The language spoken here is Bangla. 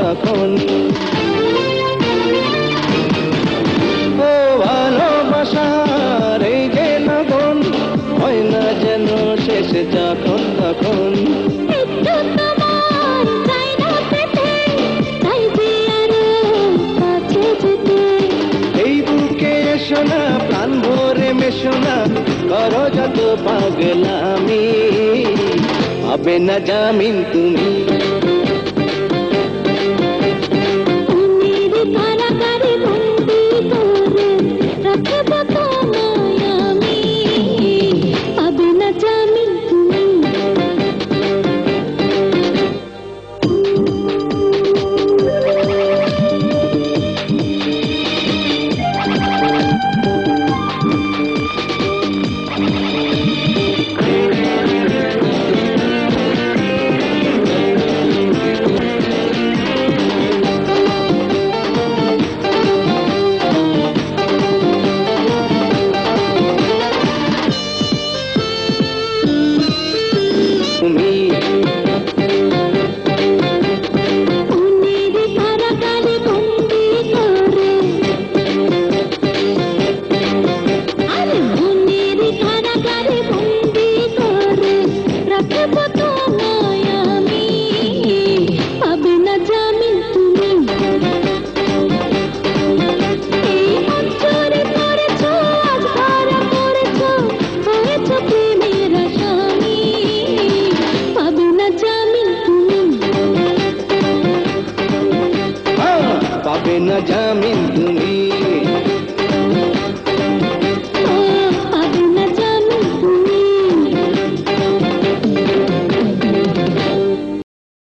তখন। ও ভালোবাসার এই যে লগন, হয় না যেন শেষ যখন তখন। একটু তোমার চাই না পেতে, চাইছি আরো কাছে যেতে। এই বুকে এসো না, প্রাণ ভরে মেশো না, করো যত পাগলামি, পাবে না জামিন তুমি। মনের কারাগারে বন্দি করে রাখব তোমায় আমি, পাবে না জামিন তুমি। তুমি মনের কারাগারে বন্দি করে, আরে মনের কারাগারে বন্দি করে রাখব তোমায় আমি, পাবে না জামিন তুমি। এই অন্তরে পড়েছো, আজ ধরা পড়েছো, হয়েছো প্রেমের আসামি, পাবে না জামিন তুমি। পাবে না জামিন তুমি।